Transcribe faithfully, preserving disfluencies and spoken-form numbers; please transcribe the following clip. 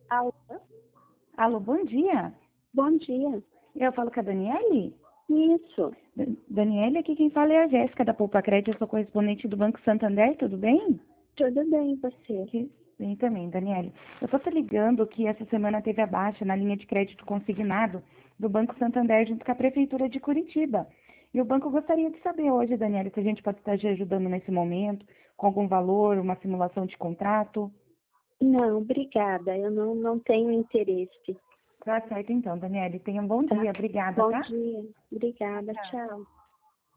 Alô? Alô, bom dia. Bom dia. Eu falo com a Daniele? Isso. Da- Daniele, aqui quem fala é a Jéssica da Poupa Crédito, eu sou correspondente do Banco Santander, tudo bem? Tudo bem, e você? Que- Bem também, Daniele. Eu tô te ligando que essa semana teve a baixa na linha de crédito consignado do Banco Santander junto com a Prefeitura de Curitiba. E o banco gostaria de saber hoje, Daniele, se a gente pode estar te ajudando nesse momento, com algum valor, uma simulação de contrato. Não, obrigada. Eu não, não tenho interesse. Tá certo então, Daniele. Tenha um bom Tá? dia. Obrigada, Bom tá? dia. Obrigada. Tchau.